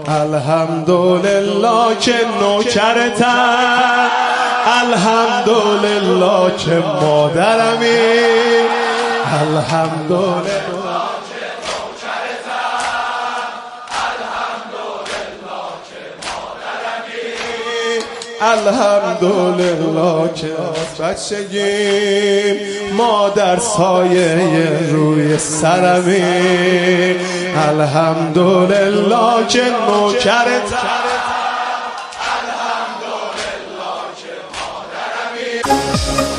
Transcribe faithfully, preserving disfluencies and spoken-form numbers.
الحمدلله که نوکرتم، الحمدلله که مادرمی، الحمدلله که نوکرتم، الحمدلله که مادرمی، الحمدلله که بچگیم مادر سایه روی سرمی، الحمدلله که نوکرتم، الحمدلله که مادرمی.